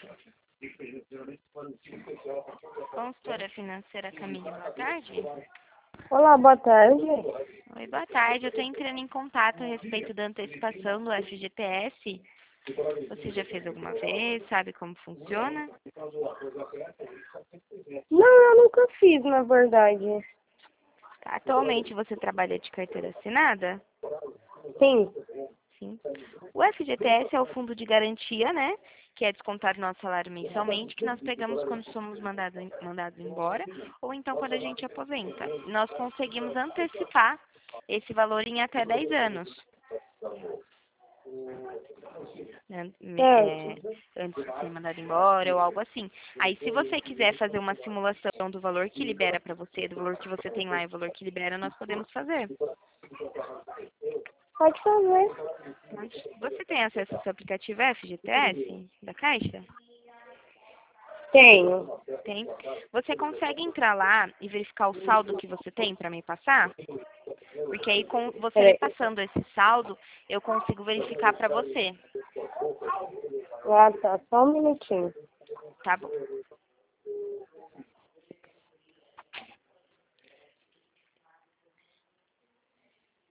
Consultora financeira Camille, boa tarde. Olá, boa tarde. Oi, boa tarde. Eu estou entrando em contato a respeito da antecipação do FGTS. Você já fez alguma vez? Sabe como funciona? Não, eu nunca fiz, na verdade. Tá, atualmente você trabalha de carteira assinada? Sim. Sim. O FGTS é o fundo de garantia, né? Que é descontado nosso salário mensalmente, que nós pegamos quando somos mandados embora, ou então quando a gente aposenta. Nós conseguimos antecipar esse valor em até 10 anos. Antes de ser mandado embora ou algo assim. Aí, se você quiser fazer uma simulação do valor que libera para você, do valor que você tem lá e o valor que libera, nós podemos fazer. Pode fazer. Você tem acesso ao seu aplicativo FGTS da Caixa? Tenho. Tem. Você consegue entrar lá e verificar o saldo que você tem para me passar? Porque aí, com você me passando esse saldo, eu consigo verificar para você. Ah, tá. Só um minutinho. Tá bom.